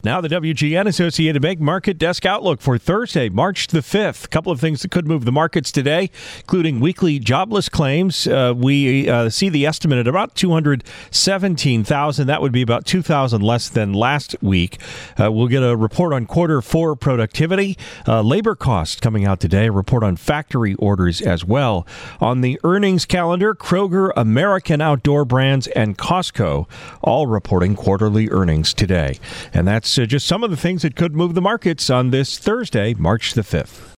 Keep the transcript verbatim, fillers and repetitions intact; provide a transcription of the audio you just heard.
Now the W G N Associated Bank Market Desk Outlook for Thursday, March the fifth. A couple of things that could move the markets today, including weekly jobless claims. Uh, we uh, see the estimate at about two hundred seventeen thousand. That would be about two thousand less than last week. Uh, we'll get a report on quarter four productivity. Uh, labor costs coming out today. A report on factory orders as well. On the earnings calendar, Kroger, American Outdoor Brands, and Costco all reporting quarterly earnings today. And that's uh, just some of the things that could move the markets on this Thursday, March the fifth.